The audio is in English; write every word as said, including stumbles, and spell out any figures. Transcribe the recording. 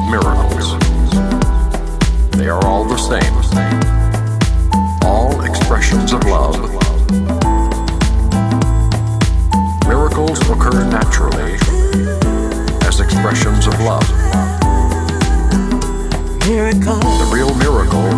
miracles. They are all the same. All expressions of love. Miracles occur naturally as expressions of love. Miracle. The real